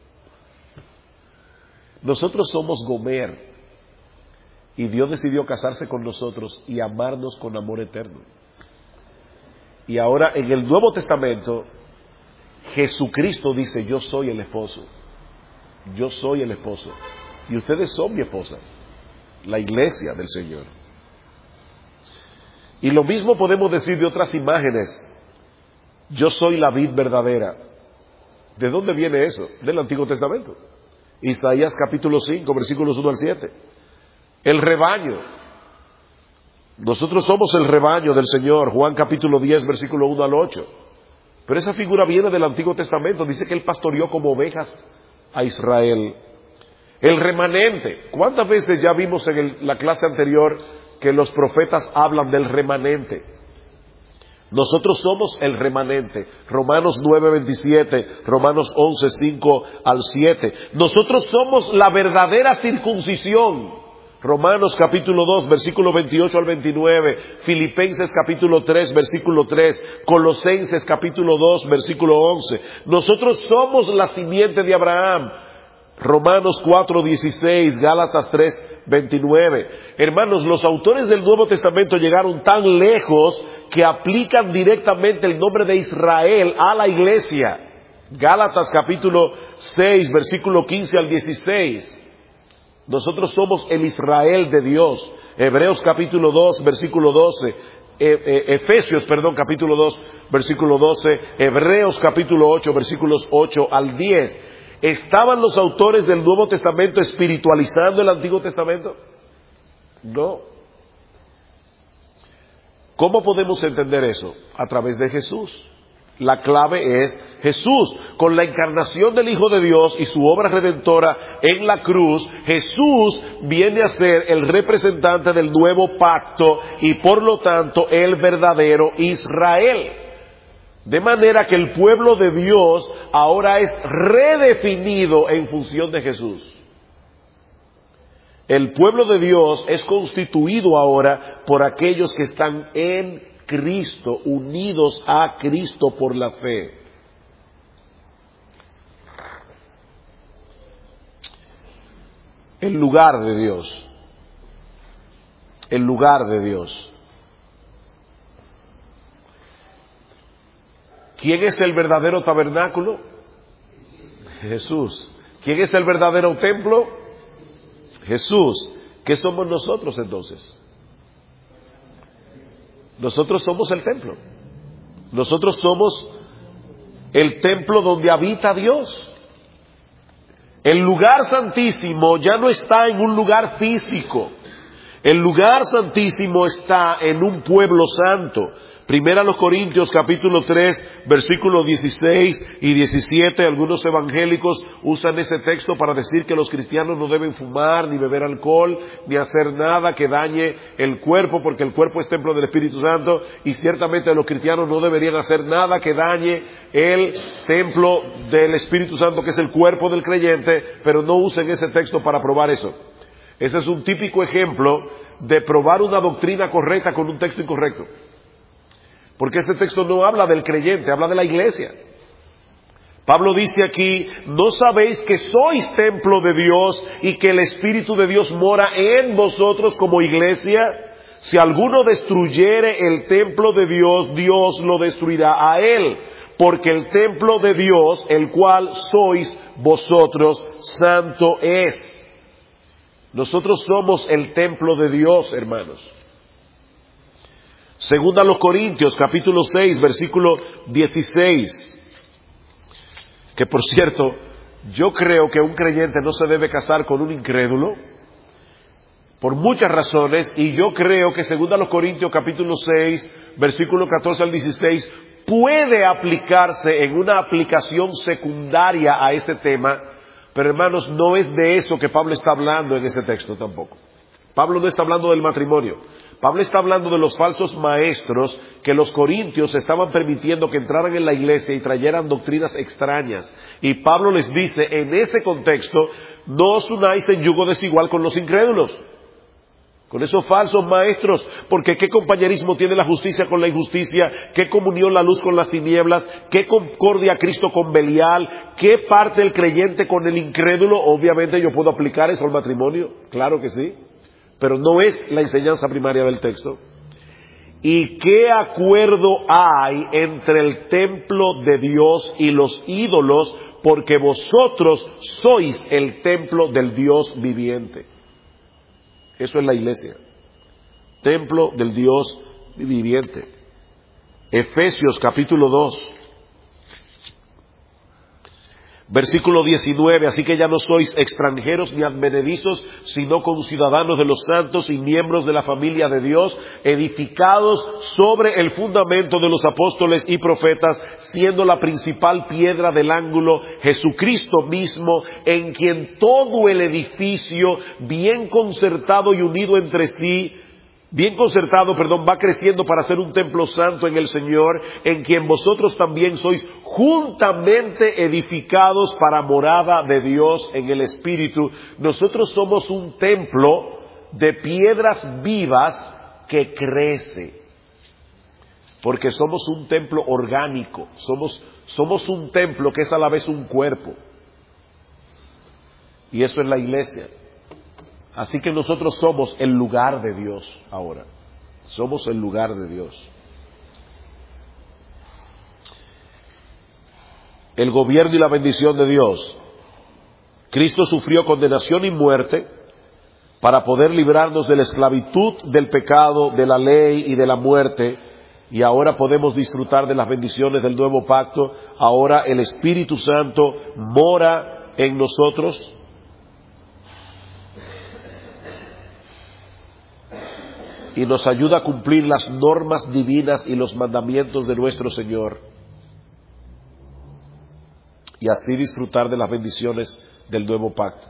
Nosotros somos Gomer. Y Dios decidió casarse con nosotros y amarnos con amor eterno. Y ahora en el Nuevo Testamento, Jesucristo dice: yo soy el esposo. Yo soy el esposo. Y ustedes son mi esposa, la iglesia del Señor. Y lo mismo podemos decir de otras imágenes. Yo soy la vid verdadera. ¿De dónde viene eso? Del Antiguo Testamento. Isaías capítulo 5, versículos 1 al 7. El rebaño. Nosotros somos el rebaño del Señor. Juan capítulo 10, versículo 1 al 8. Pero esa figura viene del Antiguo Testamento. Dice que Él pastoreó como ovejas a Israel. El remanente. ¿Cuántas veces ya vimos en la clase anterior que los profetas hablan del remanente? Nosotros somos el remanente. Romanos 9, 27, Romanos 11, 5 al 7. Nosotros somos la verdadera circuncisión. Romanos capítulo 2, versículo 28 al 29, Filipenses capítulo 3, versículo 3, Colosenses capítulo 2, versículo 11. Nosotros somos la simiente de Abraham. Romanos 4, 16, Gálatas 3, 29. Hermanos, los autores del Nuevo Testamento llegaron tan lejos que aplican directamente el nombre de Israel a la iglesia. Gálatas capítulo 6, versículo 15 al 16. Nosotros somos el Israel de Dios. Hebreos capítulo 2, versículo 12. Efesios, capítulo 2, versículo 12. Hebreos capítulo 8, versículos 8 al 10. ¿Estaban los autores del Nuevo Testamento espiritualizando el Antiguo Testamento? No. ¿Cómo podemos entender eso? A través de Jesús. La clave es Jesús. Con la encarnación del Hijo de Dios y su obra redentora en la cruz, Jesús viene a ser el representante del nuevo pacto y por lo tanto el verdadero Israel. De manera que el pueblo de Dios ahora es redefinido en función de Jesús. El pueblo de Dios es constituido ahora por aquellos que están en Cristo, unidos a Cristo por la fe. El lugar de Dios. El lugar de Dios. ¿Quién es el verdadero tabernáculo? Jesús. ¿Quién es el verdadero templo? Jesús. ¿Qué somos nosotros entonces? Nosotros somos el templo. Nosotros somos el templo donde habita Dios. El lugar santísimo ya no está en un lugar físico. El lugar santísimo está en un pueblo santo. Primera a los Corintios capítulo 3 versículos 16 y 17, algunos evangélicos usan ese texto para decir que los cristianos no deben fumar, ni beber alcohol, ni hacer nada que dañe el cuerpo, porque el cuerpo es templo del Espíritu Santo, y ciertamente los cristianos no deberían hacer nada que dañe el templo del Espíritu Santo, que es el cuerpo del creyente, pero no usen ese texto para probar eso. Ese es un típico ejemplo de probar una doctrina correcta con un texto incorrecto. Porque ese texto no habla del creyente, habla de la iglesia. Pablo dice aquí, ¿no sabéis que sois templo de Dios y que el Espíritu de Dios mora en vosotros como iglesia? Si alguno destruyere el templo de Dios, Dios lo destruirá a él, porque el templo de Dios, el cual sois vosotros, santo es. Nosotros somos el templo de Dios, hermanos. Segunda a los Corintios, capítulo 6, versículo 16. Que por cierto, yo creo que un creyente no se debe casar con un incrédulo, por muchas razones, y yo creo que según a los Corintios capítulo 6, versículo 14 al 16, puede aplicarse en una aplicación secundaria a ese tema, pero hermanos, no es de eso que Pablo está hablando en ese texto tampoco. Pablo no está hablando del matrimonio. Pablo está hablando de los falsos maestros que los corintios estaban permitiendo que entraran en la iglesia y trayeran doctrinas extrañas. Y Pablo les dice, en ese contexto, no os unáis en yugo desigual con los incrédulos, con esos falsos maestros, porque ¿qué compañerismo tiene la justicia con la injusticia? ¿Qué comunión la luz con las tinieblas? ¿Qué concordia Cristo con Belial? ¿Qué parte el creyente con el incrédulo? Obviamente yo puedo aplicar eso al matrimonio, claro que sí, pero no es la enseñanza primaria del texto. ¿Y qué acuerdo hay entre el templo de Dios y los ídolos? Porque vosotros sois el templo del Dios viviente. Eso es la iglesia, templo del Dios viviente. Efesios capítulo 2, versículo 19, así que ya no sois extranjeros ni advenedizos, sino conciudadanos de los santos y miembros de la familia de Dios, edificados sobre el fundamento de los apóstoles y profetas, siendo la principal piedra del ángulo Jesucristo mismo, en quien todo el edificio, bien concertado y unido entre sí, va creciendo para ser un templo santo en el Señor, en quien vosotros también sois juntamente edificados para morada de Dios en el Espíritu. Nosotros somos un templo de piedras vivas que crece, porque somos un templo orgánico, somos un templo que es a la vez un cuerpo, y eso es la iglesia. Así que nosotros somos el lugar de Dios ahora. Somos el lugar de Dios. El gobierno y la bendición de Dios. Cristo sufrió condenación y muerte para poder librarnos de la esclavitud del pecado, de la ley y de la muerte. Y ahora podemos disfrutar de las bendiciones del nuevo pacto. Ahora el Espíritu Santo mora en nosotros. Y nos ayuda a cumplir las normas divinas y los mandamientos de nuestro Señor. Y así disfrutar de las bendiciones del nuevo pacto.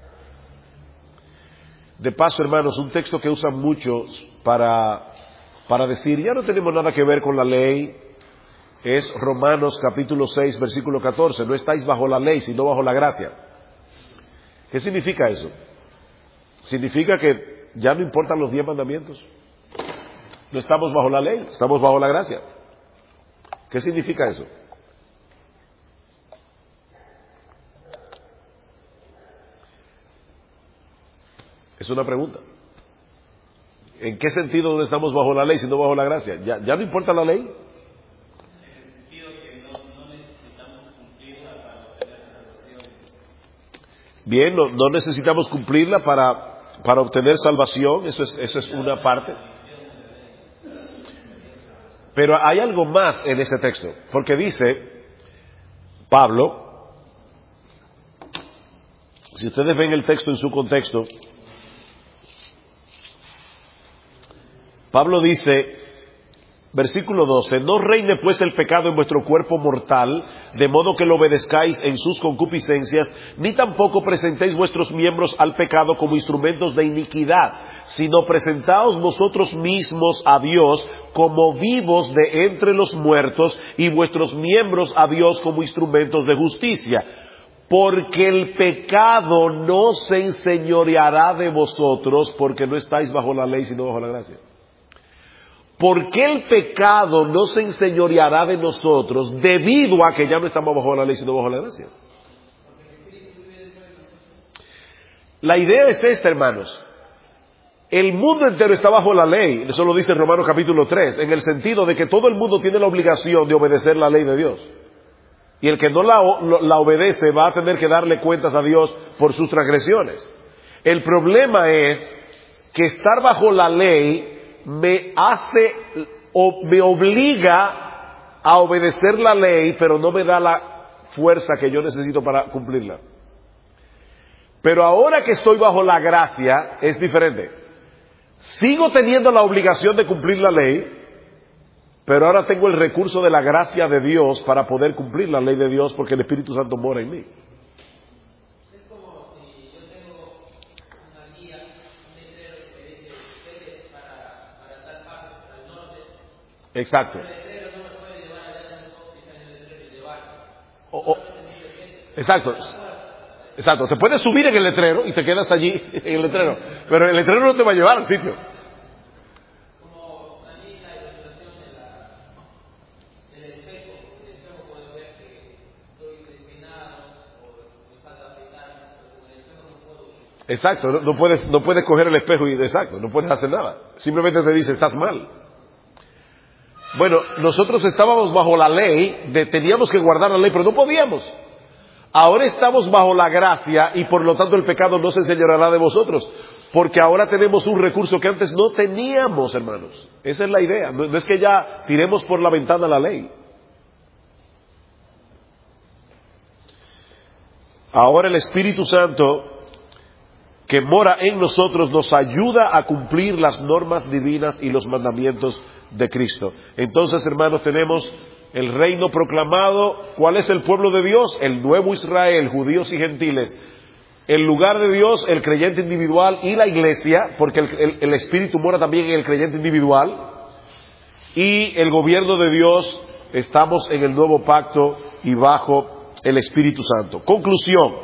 De paso, hermanos, un texto que usan muchos para decir, ya no tenemos nada que ver con la ley, es Romanos capítulo 6, versículo 14. No estáis bajo la ley, sino bajo la gracia. ¿Qué significa eso? Significa que ya no importan los 10 mandamientos. No estamos bajo la ley, estamos bajo la gracia. ¿Qué significa eso? Es una pregunta. ¿En qué sentido no estamos bajo la ley sino bajo la gracia? ¿Ya no importa la ley? En el sentido que no necesitamos cumplirla para obtener salvación. Bien, no necesitamos cumplirla para obtener salvación, eso es una parte. Pero hay algo más en ese texto, porque dice Pablo, si ustedes ven el texto en su contexto, Pablo dice, versículo 12, no reine pues el pecado en vuestro cuerpo mortal, de modo que lo obedezcáis en sus concupiscencias, ni tampoco presentéis vuestros miembros al pecado como instrumentos de iniquidad, sino presentaos vosotros mismos a Dios como vivos de entre los muertos, y vuestros miembros a Dios como instrumentos de justicia. Porque el pecado no se enseñoreará de vosotros, porque no estáis bajo la ley sino bajo la gracia. ¿por qué el pecado no se enseñoreará de nosotros debido a que ya no estamos bajo la ley sino bajo la gracia? La idea es esta, hermanos. El mundo entero está bajo la ley, eso lo dice Romanos capítulo 3, en el sentido de que todo el mundo tiene la obligación de obedecer la ley de Dios. Y el que no la obedece va a tener que darle cuentas a Dios por sus transgresiones. El problema es que estar bajo la ley me hace o me obliga a obedecer la ley, pero no me da la fuerza que yo necesito para cumplirla. Pero ahora que estoy bajo la gracia es diferente. Sigo teniendo la obligación de cumplir la ley, pero ahora tengo el recurso de la gracia de Dios para poder cumplir la ley de Dios porque el Espíritu Santo mora en mí. Es como si yo tengo una guía, un letrero que dice ustedes para tal parte, al norte. Exacto. El letrero no me puede llevar allá en el letrero y llevar. Exacto. Exacto. Te puedes subir en el letrero y te quedas allí en el letrero, pero el letrero no te va a llevar al sitio. Como la lista de ilustración del espejo. En el espejo puedo ver que estoy despeinado o me falta afeitar, pero con el espejo no puedo. Exacto. No puedes coger el espejo y exacto, no puedes hacer nada. Simplemente te dice, estás mal. Bueno, nosotros estábamos bajo la ley, teníamos que guardar la ley, pero no podíamos. Ahora estamos bajo la gracia y por lo tanto el pecado no se enseñoreará de vosotros, porque ahora tenemos un recurso que antes no teníamos, hermanos. Esa es la idea. No es que ya tiremos por la ventana la ley. Ahora el Espíritu Santo que mora en nosotros nos ayuda a cumplir las normas divinas y los mandamientos de Cristo. Entonces, hermanos, tenemos el reino proclamado. ¿Cuál es el pueblo de Dios? El nuevo Israel, judíos y gentiles. El lugar de Dios, el creyente individual y la iglesia, porque el Espíritu mora también en el creyente individual. Y el gobierno de Dios, estamos en el nuevo pacto y bajo el Espíritu Santo. Conclusión.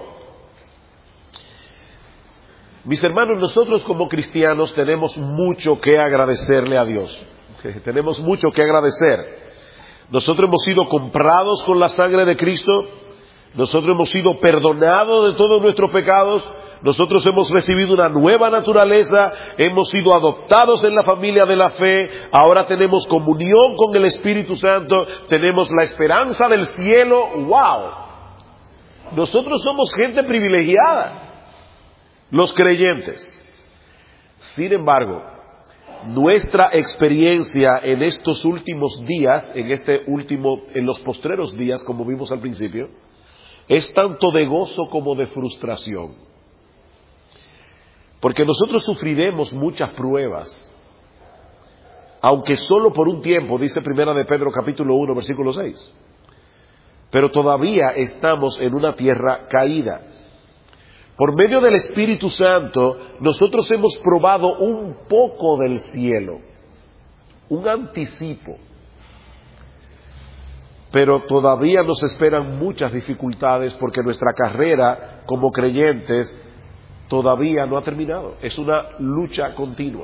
Mis hermanos, nosotros como cristianos tenemos mucho que agradecerle a Dios. Tenemos mucho que agradecer. Nosotros hemos sido comprados con la sangre de Cristo. Nosotros hemos sido perdonados de todos nuestros pecados. Nosotros hemos recibido una nueva naturaleza. Hemos sido adoptados en la familia de la fe. Ahora tenemos comunión con el Espíritu Santo. Tenemos la esperanza del cielo. ¡Wow! Nosotros somos gente privilegiada, los creyentes. Sin embargo, nuestra experiencia en estos últimos días, en los postreros días, como vimos al principio, es tanto de gozo como de frustración. Porque nosotros sufriremos muchas pruebas, aunque solo por un tiempo, dice Primera de Pedro capítulo 1, versículo 6. Pero todavía estamos en una tierra caída. Por medio del Espíritu Santo, nosotros hemos probado un poco del cielo, un anticipo. Pero todavía nos esperan muchas dificultades porque nuestra carrera como creyentes todavía no ha terminado. Es una lucha continua.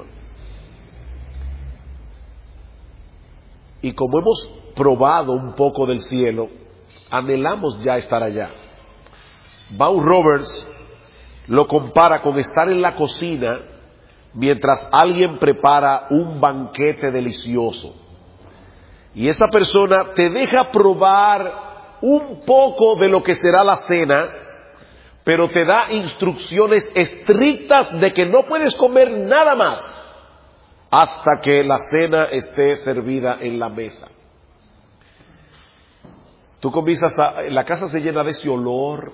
Y como hemos probado un poco del cielo, anhelamos ya estar allá. Vaughan Roberts lo compara con estar en la cocina mientras alguien prepara un banquete delicioso. Y esa persona te deja probar un poco de lo que será la cena, pero te da instrucciones estrictas de que no puedes comer nada más hasta que la cena esté servida en la mesa. Tú comienzas la casa se llena de ese olor,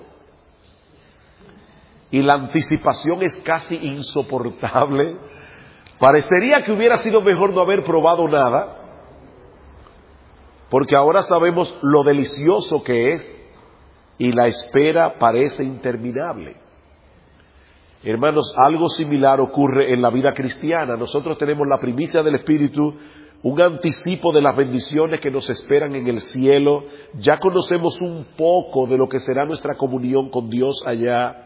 y la anticipación es casi insoportable. Parecería que hubiera sido mejor no haber probado nada, porque ahora sabemos lo delicioso que es y la espera parece interminable. Hermanos, algo similar ocurre en la vida cristiana. Nosotros tenemos la primicia del Espíritu, un anticipo de las bendiciones que nos esperan en el cielo. Ya conocemos un poco de lo que será nuestra comunión con Dios allá.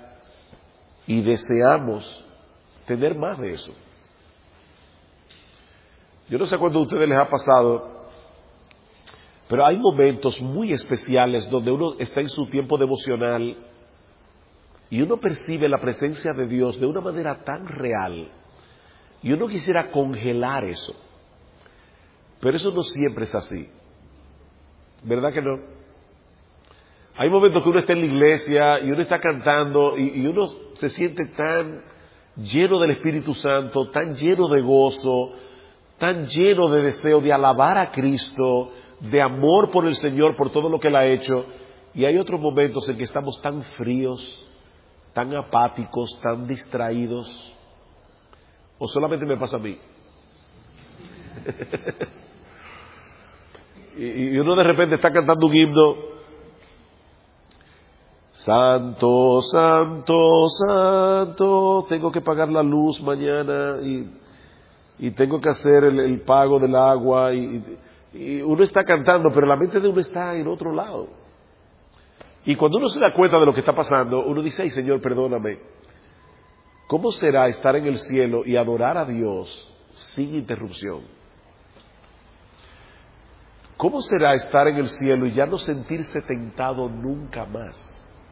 Y deseamos tener más de eso. Yo no sé cuánto a ustedes les ha pasado, pero hay momentos muy especiales donde uno está en su tiempo devocional y uno percibe la presencia de Dios de una manera tan real y uno quisiera congelar eso. Pero eso no siempre es así. ¿Verdad que no? Hay momentos que uno está en la iglesia y uno está cantando y uno se siente tan lleno del Espíritu Santo, tan lleno de gozo, tan lleno de deseo de alabar a Cristo, de amor por el Señor, por todo lo que Él ha hecho. Y hay otros momentos en que estamos tan fríos, tan apáticos, tan distraídos. ¿O solamente me pasa a mí? y uno de repente está cantando un himno. Santo, santo, santo, tengo que pagar la luz mañana y tengo que hacer el pago del agua y uno está cantando, pero la mente de uno está en otro lado. Y cuando uno se da cuenta de lo que está pasando, uno dice, ay Señor, perdóname. ¿Cómo será estar en el cielo y adorar a Dios sin interrupción? ¿Cómo será estar en el cielo y ya no sentirse tentado nunca más?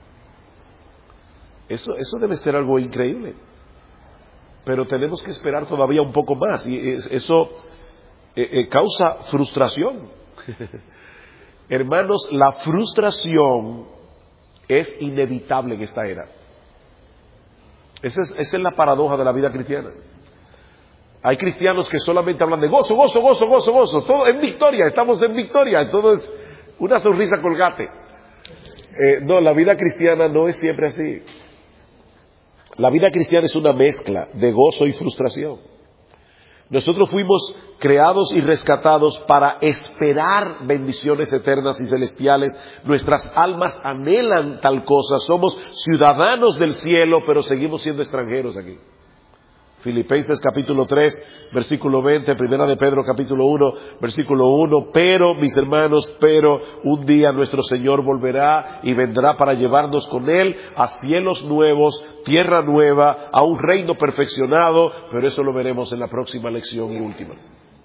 Eso debe ser algo increíble. Pero tenemos que esperar todavía un poco más. Y eso causa frustración. Hermanos, la frustración es inevitable en esta era. Esa es la paradoja de la vida cristiana. Hay cristianos que solamente hablan de gozo, gozo, gozo, gozo, gozo. Todo en victoria, estamos en victoria. Todo es una sonrisa colgate. No, la vida cristiana no es siempre así. La vida cristiana es una mezcla de gozo y frustración. Nosotros fuimos creados y rescatados para esperar bendiciones eternas y celestiales. Nuestras almas anhelan tal cosa. Somos ciudadanos del cielo, pero seguimos siendo extranjeros aquí. Filipenses capítulo 3, versículo 20, Primera de Pedro capítulo 1, versículo 1, pero, mis hermanos, pero un día nuestro Señor volverá y vendrá para llevarnos con Él a cielos nuevos, tierra nueva, a un reino perfeccionado, pero eso lo veremos en la próxima lección y última.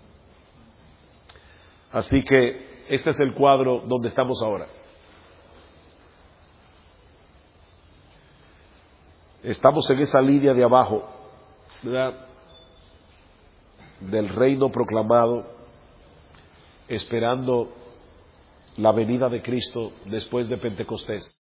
Así que este es el cuadro donde estamos ahora. Estamos en esa línea de abajo, ¿verdad?, del reino proclamado, esperando la venida de Cristo después de Pentecostés.